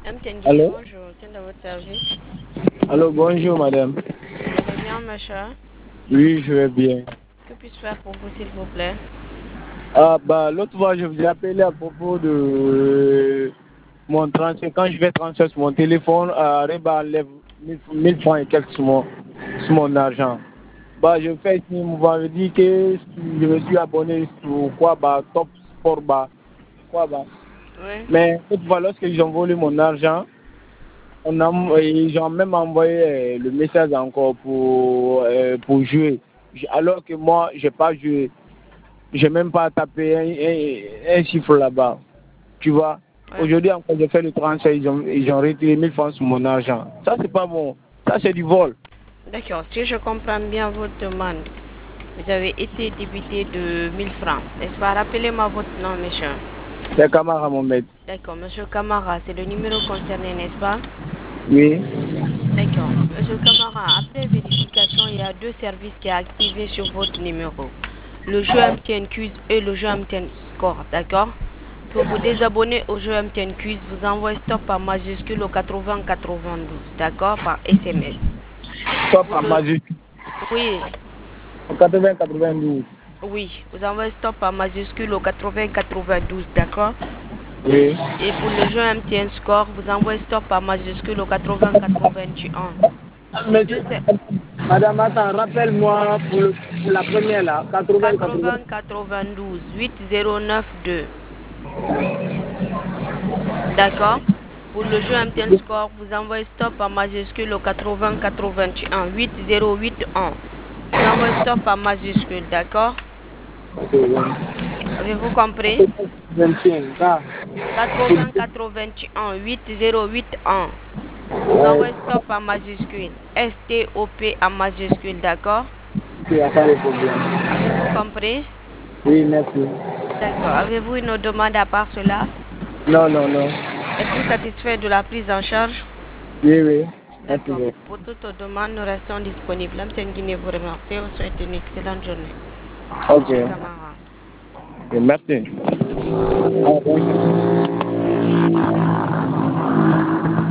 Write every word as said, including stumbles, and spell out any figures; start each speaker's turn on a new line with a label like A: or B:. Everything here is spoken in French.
A: M T N Guinée,
B: Allô?
A: bonjour, quel est votre service?
B: Allô, bonjour madame.
A: Vous allez bien, monsieur?
B: Oui, je vais bien.
A: Que puis-je faire pour vous, s'il vous plaît?
B: Ah bah l'autre fois je vous ai appelé à propos de euh, mon transfert. Quand je vais transférer sur mon téléphone, euh, Reba enlève mille mille francs et quelques sur mon, sur mon argent. Bah je fais signe, vous m'avez dit que si je me suis abonné sur quoi bah Top Sport bah quoi bah.
A: Oui.
B: Mais l'autre fois lorsque ils ont volé mon argent, on a, ils ont même envoyé euh, le message encore pour, euh, pour jouer. J- Alors que moi, j'ai pas joué. J'ai même pas tapé un, un, un chiffre là-bas. Tu vois.
A: Ouais.
B: Aujourd'hui encore, j'ai fait le transfert, ils ont, ils ont retiré mille francs sur mon argent. Ça, c'est pas bon. Ça, c'est du vol.
A: D'accord, si je comprends bien votre demande, vous avez été débité de mille francs, n'est-ce pas? Rappelez-moi votre nom, monsieur.
B: C'est Kamara Mohamed.
A: D'accord, monsieur Camara, c'est le numéro concerné, n'est-ce pas?
B: Oui.
A: D'accord. Monsieur Camara, après vérification, il y a deux services qui sont activés sur votre numéro. Le jeu M T N Quiz et le jeu M T N Score, d'accord? Pour vous désabonner au jeu M T N Quiz, vous envoyez stop par majuscule au quatre-vingts quatre-vingt-douze, d'accord? Par S M S.
B: Stop
A: Pour
B: à
A: le...
B: majuscule.
A: Oui,
B: quatre-vingts quatre-vingt-douze.
A: oui. Vous envoyez stop par majuscule au quatre-vingts quatre-vingt-douze, d'accord?
B: Oui.
A: Et pour le jeu M T N Score, vous envoyez stop par majuscule au quatre-vingts quatre-vingt-un. Ces
B: Mais,
A: deux, c'est
B: madame, attends, rappelle-moi pour, le- pour la première là. quatre-vingts quatre-vingts.
A: quatre-vingts quatre-vingt-douze huit zéro neuf deux. D'accord? Pour le jeu M T N Score, vous envoyez stop en majuscule au quatre-vingts quatre-vingt-un huit zéro huit un. Vous envoyez stop en majuscule, d'accord? Avez-vous compris?
B: vingt-cinq, ça.
A: quatre-vingts quatre-vingt-un huit zéro huit un. Vous
B: Ouais.
A: envoyez stop en majuscule. S T O P en majuscule, d'accord?
B: Il n'y a pas de problème.
A: Avez-vous compris?
B: Oui, merci.
A: D'accord. Avez-vous une autre demande à part cela?
B: Non, non, non.
A: Êtes-vous satisfait de la prise en charge?
B: Oui, oui. Merci
A: D'accord.
B: beaucoup.
A: Pour toute demande, nous restons disponibles. M T N Guinée vous remercie. Vous souhaite une excellente journée.
B: Ok.
A: Monsieur Camara.
B: Ok, merci. Au revoir.